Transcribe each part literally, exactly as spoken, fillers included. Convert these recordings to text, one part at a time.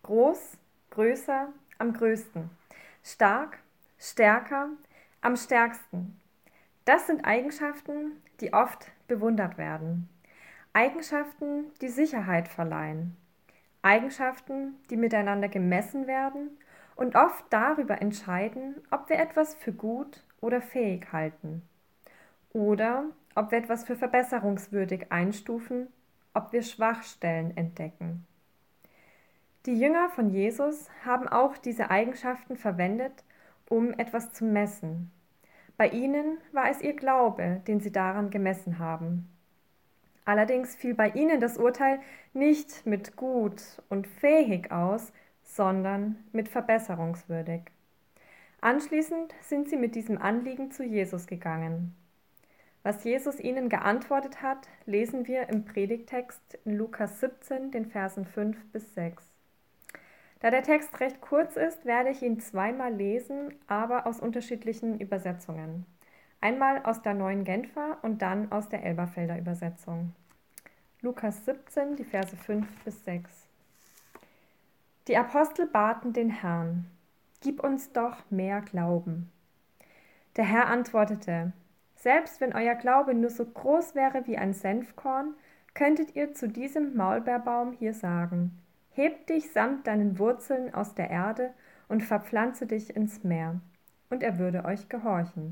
groß, größer, am größten, stark, stärker, am stärksten. Das sind Eigenschaften, die oft bewundert werden. Eigenschaften, die Sicherheit verleihen. Eigenschaften, die miteinander gemessen werden und oft darüber entscheiden, ob wir etwas für gut oder fähig halten. Oder ob wir etwas für verbesserungswürdig einstufen, ob wir Schwachstellen entdecken. Die Jünger von Jesus haben auch diese Eigenschaften verwendet, um etwas zu messen. Bei ihnen war es ihr Glaube, den sie daran gemessen haben. Allerdings fiel bei ihnen das Urteil nicht mit gut und fähig aus, sondern mit verbesserungswürdig. Anschließend sind sie mit diesem Anliegen zu Jesus gegangen. Was Jesus ihnen geantwortet hat, lesen wir im Predigttext in Lukas siebzehn, den Versen fünf bis sechs. Da der Text recht kurz ist, werde ich ihn zweimal lesen, aber aus unterschiedlichen Übersetzungen. Einmal aus der Neuen Genfer und dann aus der Elberfelder Übersetzung. Lukas siebzehn, die Verse fünf bis sechs. Die Apostel baten den Herrn: Gib uns doch mehr Glauben. Der Herr antwortete: Selbst wenn euer Glaube nur so groß wäre wie ein Senfkorn, könntet ihr zu diesem Maulbeerbaum hier sagen: Heb dich samt deinen Wurzeln aus der Erde und verpflanze dich ins Meer, und er würde euch gehorchen.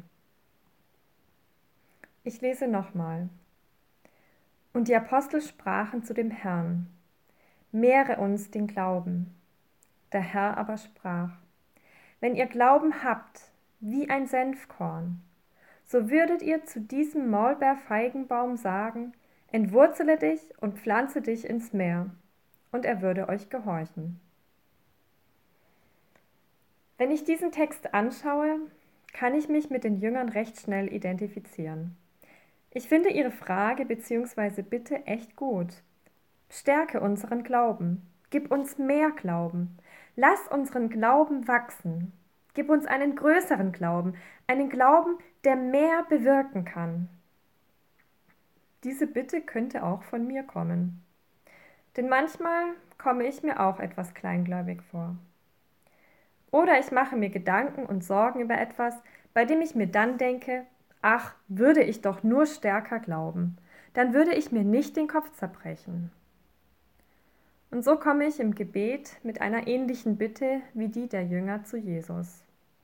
Ich lese nochmal. Und die Apostel sprachen zu dem Herrn: Mehre uns den Glauben. Der Herr aber sprach: Wenn ihr Glauben habt wie ein Senfkorn, so würdet ihr zu diesem Maulbeerfeigenbaum sagen: Entwurzele dich und pflanze dich ins Meer, und er würde euch gehorchen. Wenn ich diesen Text anschaue, kann ich mich mit den Jüngern recht schnell identifizieren. Ich finde ihre Frage bzw. Bitte echt gut. Stärke unseren Glauben. Gib uns mehr Glauben. Lass unseren Glauben wachsen. Gib uns einen größeren Glauben, einen Glauben, der mehr bewirken kann. Diese Bitte könnte auch von mir kommen. Denn manchmal komme ich mir auch etwas kleingläubig vor. Oder ich mache mir Gedanken und Sorgen über etwas, bei dem ich mir dann denke: Ach, würde ich doch nur stärker glauben, dann würde ich mir nicht den Kopf zerbrechen. Und so komme ich im Gebet mit einer ähnlichen Bitte wie die der Jünger zu Jesus.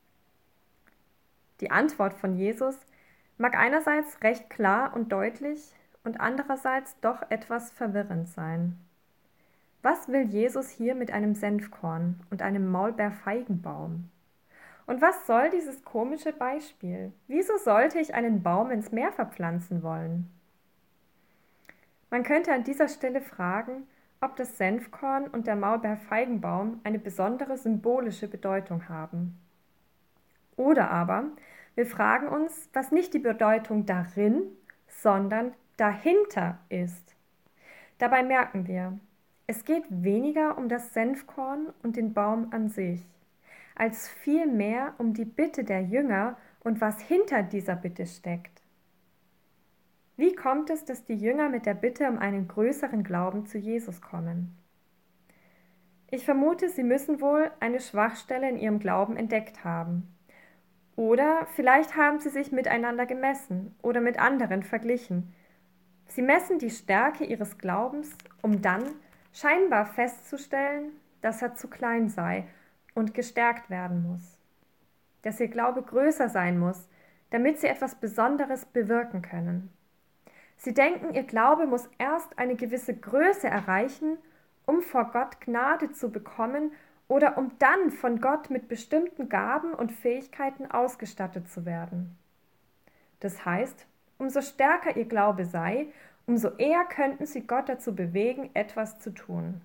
Die Antwort von Jesus mag einerseits recht klar und deutlich und andererseits doch etwas verwirrend sein. Was will Jesus hier mit einem Senfkorn und einem Maulbeerfeigenbaum? Und was soll dieses komische Beispiel? Wieso sollte ich einen Baum ins Meer verpflanzen wollen? Man könnte an dieser Stelle fragen, ob das Senfkorn und der Maulbeerfeigenbaum eine besondere symbolische Bedeutung haben. Oder aber wir fragen uns, was nicht die Bedeutung darin, sondern dahinter ist. Dabei merken wir, es geht weniger um das Senfkorn und den Baum an sich, als vielmehr um die Bitte der Jünger und was hinter dieser Bitte steckt. Wie kommt es, dass die Jünger mit der Bitte um einen größeren Glauben zu Jesus kommen? Ich vermute, sie müssen wohl eine Schwachstelle in ihrem Glauben entdeckt haben. Oder vielleicht haben sie sich miteinander gemessen oder mit anderen verglichen. Sie messen die Stärke ihres Glaubens, um dann scheinbar festzustellen, dass er zu klein sei und gestärkt werden muss. Dass ihr Glaube größer sein muss, damit sie etwas Besonderes bewirken können. Sie denken, ihr Glaube muss erst eine gewisse Größe erreichen, um vor Gott Gnade zu bekommen oder um dann von Gott mit bestimmten Gaben und Fähigkeiten ausgestattet zu werden. Das heißt, umso stärker ihr Glaube sei, umso eher könnten sie Gott dazu bewegen, etwas zu tun.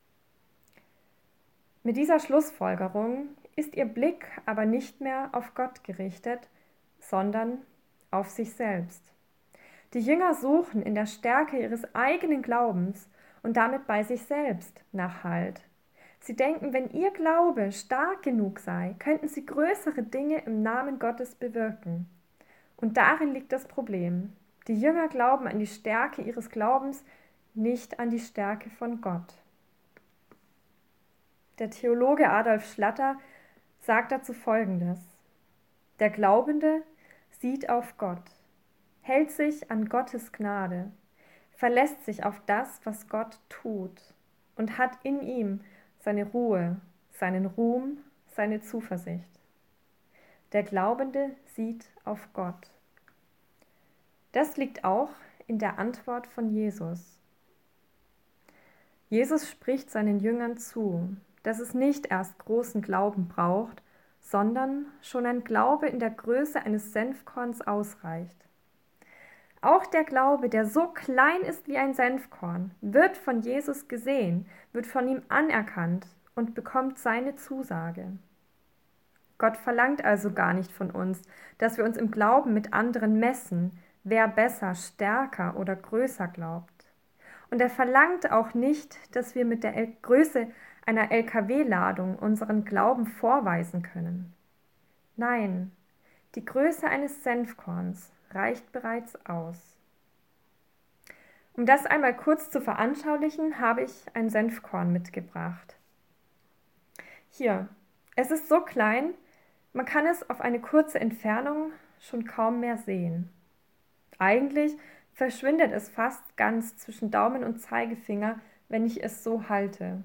Mit dieser Schlussfolgerung ist ihr Blick aber nicht mehr auf Gott gerichtet, sondern auf sich selbst. Die Jünger suchen in der Stärke ihres eigenen Glaubens und damit bei sich selbst nach Halt. Sie denken, wenn ihr Glaube stark genug sei, könnten sie größere Dinge im Namen Gottes bewirken. Und darin liegt das Problem. Die Jünger glauben an die Stärke ihres Glaubens, nicht an die Stärke von Gott. Der Theologe Adolf Schlatter sagt dazu Folgendes: Der Glaubende sieht auf Gott, hält sich an Gottes Gnade, verlässt sich auf das, was Gott tut und hat in ihm seine Ruhe, seinen Ruhm, seine Zuversicht. Der Glaubende sieht auf Gott. Das liegt auch in der Antwort von Jesus. Jesus spricht seinen Jüngern zu, dass es nicht erst großen Glauben braucht, sondern schon ein Glaube in der Größe eines Senfkorns ausreicht. Auch der Glaube, der so klein ist wie ein Senfkorn, wird von Jesus gesehen, wird von ihm anerkannt und bekommt seine Zusage. Gott verlangt also gar nicht von uns, dass wir uns im Glauben mit anderen messen, wer besser, stärker oder größer glaubt. Und er verlangt auch nicht, dass wir mit der El- Größe einer L K W-Ladung unseren Glauben vorweisen können. Nein, die Größe eines Senfkorns reicht bereits aus. Um das einmal kurz zu veranschaulichen, habe ich ein Senfkorn mitgebracht. Hier, es ist so klein, man kann es auf eine kurze Entfernung schon kaum mehr sehen. Eigentlich verschwindet es fast ganz zwischen Daumen und Zeigefinger, wenn ich es so halte.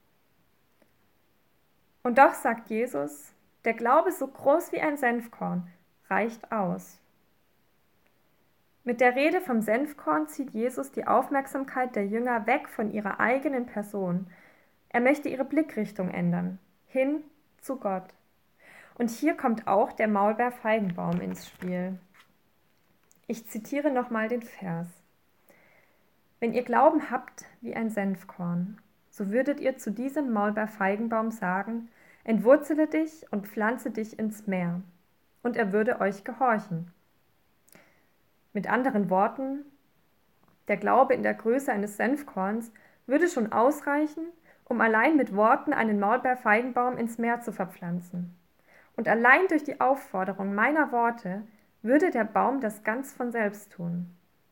Und doch sagt Jesus, der Glaube so groß wie ein Senfkorn reicht aus. Mit der Rede vom Senfkorn zieht Jesus die Aufmerksamkeit der Jünger weg von ihrer eigenen Person. Er möchte ihre Blickrichtung ändern, hin zu Gott. Und hier kommt auch der Maulbeerfeigenbaum ins Spiel. Ich zitiere nochmal den Vers. Wenn ihr Glauben habt wie ein Senfkorn, so würdet ihr zu diesem Maulbeerfeigenbaum sagen, entwurzele dich und pflanze dich ins Meer, und er würde euch gehorchen. Mit anderen Worten, der Glaube in der Größe eines Senfkorns würde schon ausreichen, um allein mit Worten einen Maulbeerfeigenbaum ins Meer zu verpflanzen. Und allein durch die Aufforderung meiner Worte würde der Baum das ganz von selbst tun.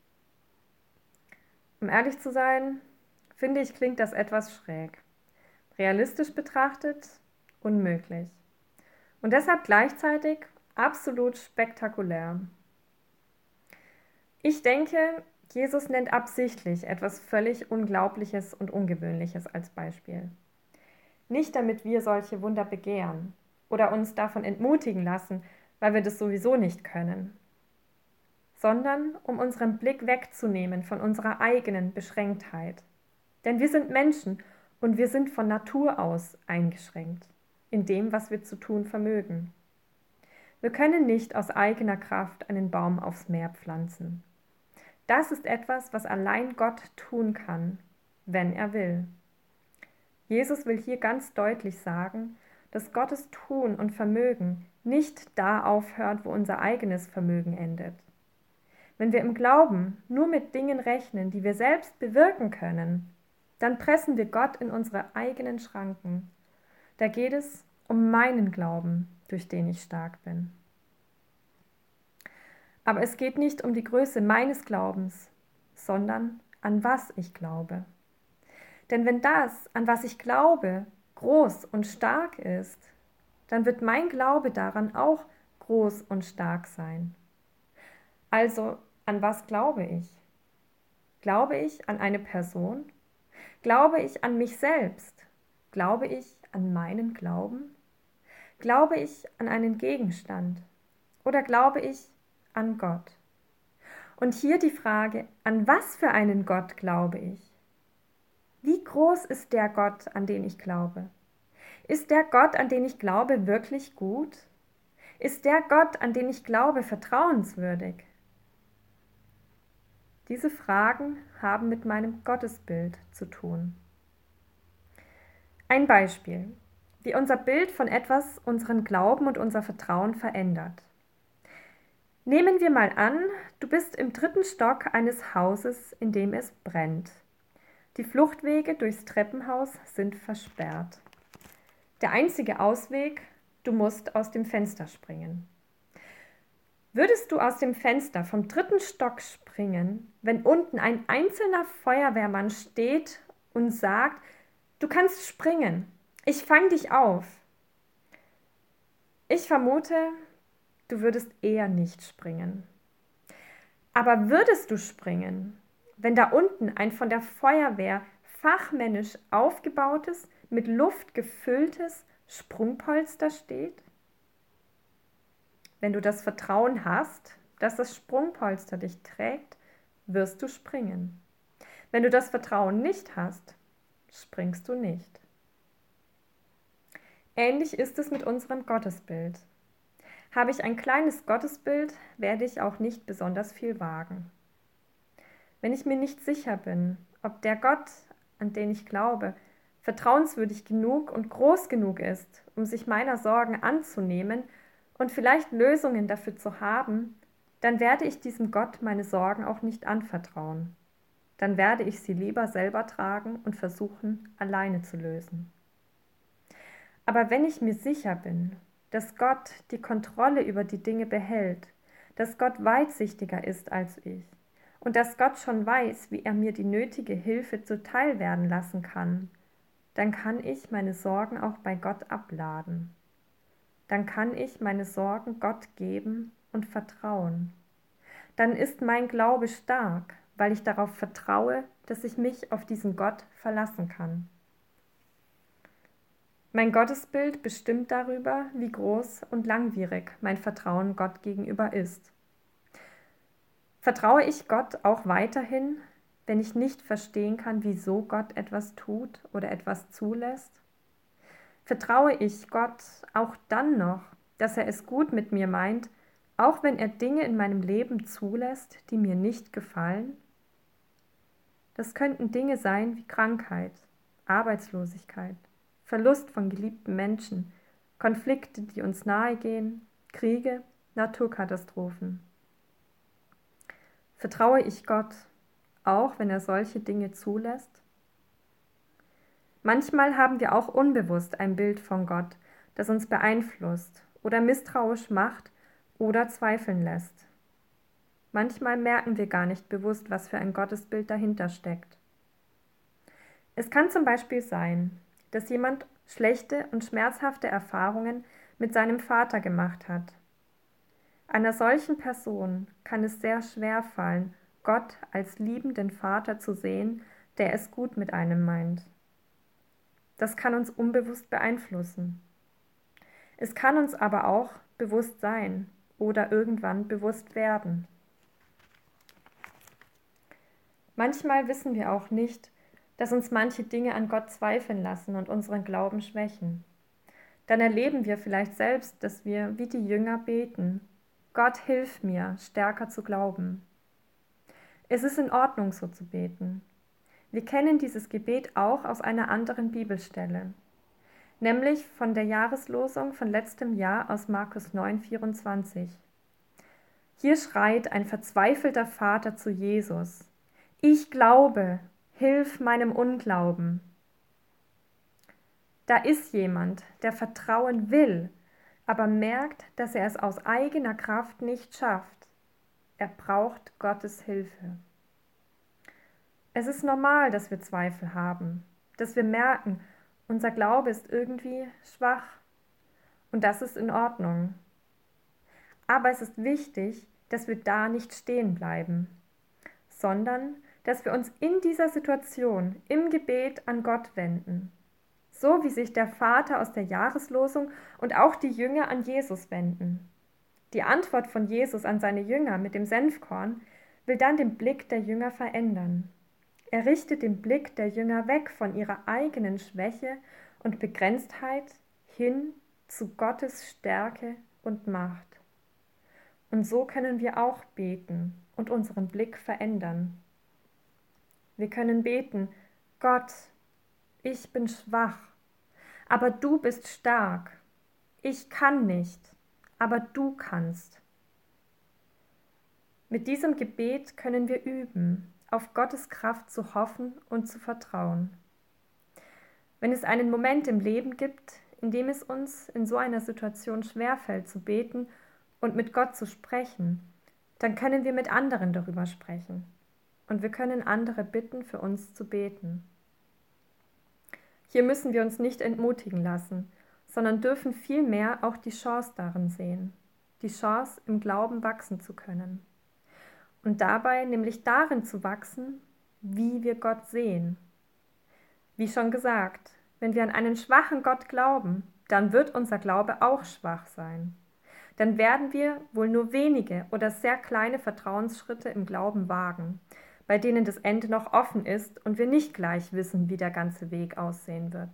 Um ehrlich zu sein, finde ich, klingt das etwas schräg. Realistisch betrachtet unmöglich. Und deshalb gleichzeitig absolut spektakulär. Ich denke, Jesus nennt absichtlich etwas völlig Unglaubliches und Ungewöhnliches als Beispiel. Nicht damit wir solche Wunder begehren oder uns davon entmutigen lassen, weil wir das sowieso nicht können, sondern um unseren Blick wegzunehmen von unserer eigenen Beschränktheit. Denn wir sind Menschen und wir sind von Natur aus eingeschränkt in dem, was wir zu tun vermögen. Wir können nicht aus eigener Kraft einen Baum aufs Meer pflanzen. Das ist etwas, was allein Gott tun kann, wenn er will. Jesus will hier ganz deutlich sagen, dass Gottes Tun und Vermögen nicht da aufhört, wo unser eigenes Vermögen endet. Wenn wir im Glauben nur mit Dingen rechnen, die wir selbst bewirken können, dann pressen wir Gott in unsere eigenen Schranken. Da geht es um meinen Glauben, durch den ich stark bin. Aber es geht nicht um die Größe meines Glaubens, sondern an was ich glaube. Denn wenn das, an was ich glaube, groß und stark ist, dann wird mein Glaube daran auch groß und stark sein. Also, an was glaube ich? Glaube ich an eine Person? Glaube ich an mich selbst? Glaube ich an meinen Glauben? Glaube ich an einen Gegenstand? Oder glaube ich an Gott? Und hier die Frage, an was für einen Gott glaube ich? Wie groß ist der Gott, an den ich glaube? Ist der Gott, an den ich glaube, wirklich gut? Ist der Gott, an den ich glaube, vertrauenswürdig? Diese Fragen haben mit meinem Gottesbild zu tun. Ein Beispiel, wie unser Bild von etwas unseren Glauben und unser Vertrauen verändert. Nehmen wir mal an, du bist im dritten Stock eines Hauses, in dem es brennt. Die Fluchtwege durchs Treppenhaus sind versperrt. Der einzige Ausweg, du musst aus dem Fenster springen. Würdest du aus dem Fenster vom dritten Stock springen, wenn unten ein einzelner Feuerwehrmann steht und sagt, du kannst springen, Ich fang dich auf. Ich vermute, du würdest eher nicht springen. Aber würdest du springen, wenn da unten ein von der Feuerwehr fachmännisch aufgebautes, mit Luft gefülltes Sprungpolster steht? Wenn du das Vertrauen hast, dass das Sprungpolster dich trägt, wirst du springen. Wenn du das Vertrauen nicht hast, springst du nicht. Ähnlich ist es mit unserem Gottesbild. Habe ich ein kleines Gottesbild, werde ich auch nicht besonders viel wagen. Wenn ich mir nicht sicher bin, ob der Gott, an den ich glaube, vertrauenswürdig genug und groß genug ist, um sich meiner Sorgen anzunehmen und vielleicht Lösungen dafür zu haben, dann werde ich diesem Gott meine Sorgen auch nicht anvertrauen. Dann werde ich sie lieber selber tragen und versuchen, alleine zu lösen. Aber wenn ich mir sicher bin, dass Gott die Kontrolle über die Dinge behält, dass Gott weitsichtiger ist als ich und dass Gott schon weiß, wie er mir die nötige Hilfe zuteil werden lassen kann, dann kann ich meine Sorgen auch bei Gott abladen. Dann kann ich meine Sorgen Gott geben und vertrauen. Dann ist mein Glaube stark, weil ich darauf vertraue, dass ich mich auf diesen Gott verlassen kann. Mein Gottesbild bestimmt darüber, wie groß und langwierig mein Vertrauen Gott gegenüber ist. Vertraue ich Gott auch weiterhin, wenn ich nicht verstehen kann, wieso Gott etwas tut oder etwas zulässt? Vertraue ich Gott auch dann noch, dass er es gut mit mir meint, auch wenn er Dinge in meinem Leben zulässt, die mir nicht gefallen? Das könnten Dinge sein wie Krankheit, Arbeitslosigkeit, Verlust von geliebten Menschen, Konflikte, die uns nahegehen, Kriege, Naturkatastrophen. Vertraue ich Gott, auch wenn er solche Dinge zulässt? Manchmal haben wir auch unbewusst ein Bild von Gott, das uns beeinflusst oder misstrauisch macht oder zweifeln lässt. Manchmal merken wir gar nicht bewusst, was für ein Gottesbild dahinter steckt. Es kann zum Beispiel sein, dass jemand schlechte und schmerzhafte Erfahrungen mit seinem Vater gemacht hat. Einer solchen Person kann es sehr schwer fallen, Gott als liebenden Vater zu sehen, der es gut mit einem meint. Das kann uns unbewusst beeinflussen. Es kann uns aber auch bewusst sein oder irgendwann bewusst werden. Manchmal wissen wir auch nicht, dass uns manche Dinge an Gott zweifeln lassen und unseren Glauben schwächen. Dann erleben wir vielleicht selbst, dass wir wie die Jünger beten: Gott, hilf mir, stärker zu glauben. Es ist in Ordnung, so zu beten. Wir kennen dieses Gebet auch aus einer anderen Bibelstelle, nämlich von der Jahreslosung von letztem Jahr aus Markus neun, vierundzwanzig. Hier schreit ein verzweifelter Vater zu Jesus: Ich glaube, hilf meinem Unglauben. Da ist jemand, der vertrauen will, aber merkt, dass er es aus eigener Kraft nicht schafft. Er braucht Gottes Hilfe. Es ist normal, dass wir Zweifel haben, dass wir merken, unser Glaube ist irgendwie schwach. Und das ist in Ordnung. Aber es ist wichtig, dass wir da nicht stehen bleiben, sondern dass wir uns in dieser Situation im Gebet an Gott wenden. So wie sich der Vater aus der Jahreslosung und auch die Jünger an Jesus wenden. Die Antwort von Jesus an seine Jünger mit dem Senfkorn will dann den Blick der Jünger verändern. Er richtet den Blick der Jünger weg von ihrer eigenen Schwäche und Begrenztheit hin zu Gottes Stärke und Macht. Und so können wir auch beten und unseren Blick verändern. Wir können beten: Gott, ich bin schwach, aber du bist stark. Ich kann nicht, aber du kannst. Mit diesem Gebet können wir üben, auf Gottes Kraft zu hoffen und zu vertrauen. Wenn es einen Moment im Leben gibt, in dem es uns in so einer Situation schwerfällt zu beten und mit Gott zu sprechen, dann können wir mit anderen darüber sprechen und wir können andere bitten, für uns zu beten. Hier müssen wir uns nicht entmutigen lassen, sondern dürfen vielmehr auch die Chance darin sehen, die Chance, im Glauben wachsen zu können. Und dabei nämlich darin zu wachsen, wie wir Gott sehen. Wie schon gesagt, wenn wir an einen schwachen Gott glauben, dann wird unser Glaube auch schwach sein. Dann werden wir wohl nur wenige oder sehr kleine Vertrauensschritte im Glauben wagen, bei denen das Ende noch offen ist und wir nicht gleich wissen, wie der ganze Weg aussehen wird.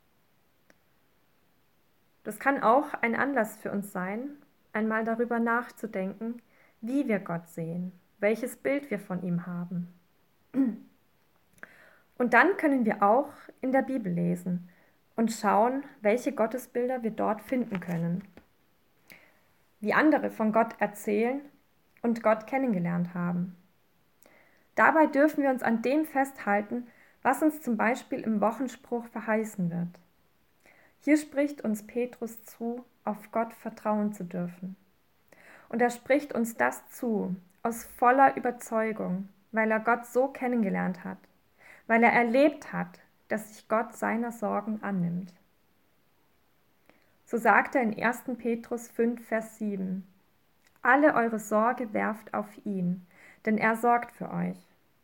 Das kann auch ein Anlass für uns sein, einmal darüber nachzudenken, wie wir Gott sehen, welches Bild wir von ihm haben. Und dann können wir auch in der Bibel lesen und schauen, welche Gottesbilder wir dort finden können, wie andere von Gott erzählen und Gott kennengelernt haben. Dabei dürfen wir uns an dem festhalten, was uns zum Beispiel im Wochenspruch verheißen wird. Hier spricht uns Petrus zu, auf Gott vertrauen zu dürfen. Und er spricht uns das zu, aus voller Überzeugung, weil er Gott so kennengelernt hat, weil er erlebt hat, dass sich Gott seiner Sorgen annimmt. So sagt er in ersten Petrus fünf, Vers sieben: Alle eure Sorge werft auf ihn, denn er sorgt für euch.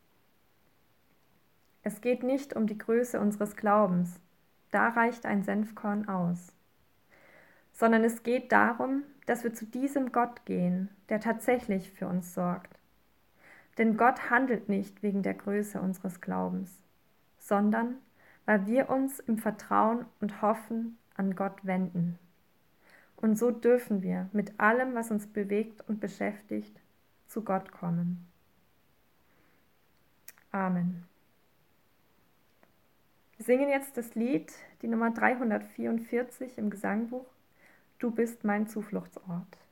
Es geht nicht um die Größe unseres Glaubens, da reicht ein Senfkorn aus, sondern es geht darum, dass wir zu diesem Gott gehen, der tatsächlich für uns sorgt. Denn Gott handelt nicht wegen der Größe unseres Glaubens, sondern weil wir uns im Vertrauen und Hoffen an Gott wenden. Und so dürfen wir mit allem, was uns bewegt und beschäftigt, zu Gott kommen. Amen. Wir singen jetzt das Lied, die Nummer dreihundertvierundvierzig im Gesangbuch, Du bist mein Zufluchtsort.